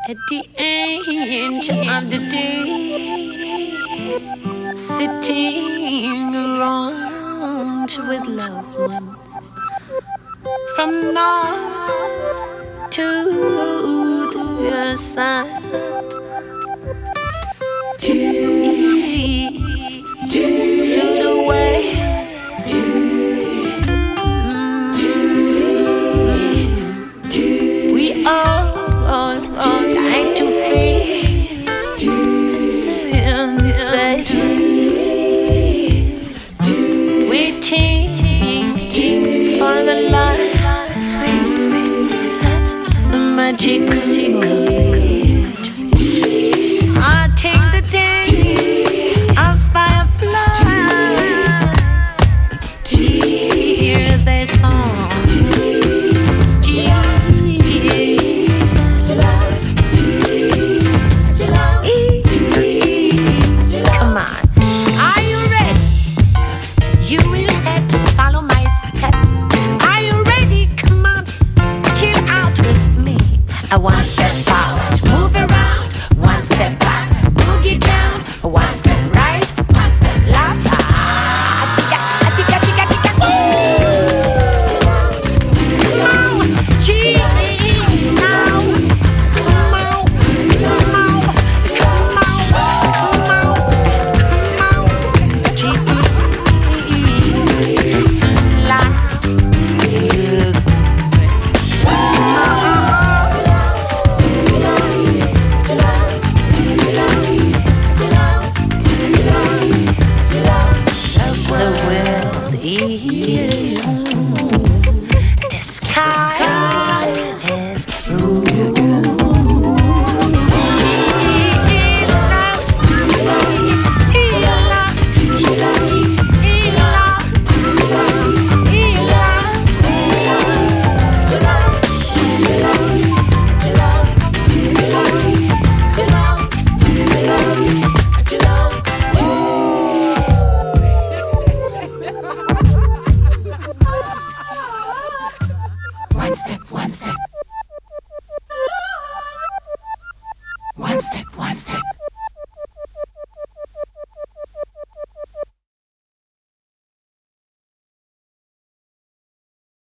At the end of the day, sitting around with loved ones from north to the south, to east to the west. We all like to face the sunset, waiting for the last magic moment. I take the days of fireflies, hear their song. Come on, are you ready? You will have to follow my step. Are you ready? Come on, chill out with me. One step forward, move around. One step back, boogie down. One step right, one step left. The sky is blue. One step, one step. One step, one step.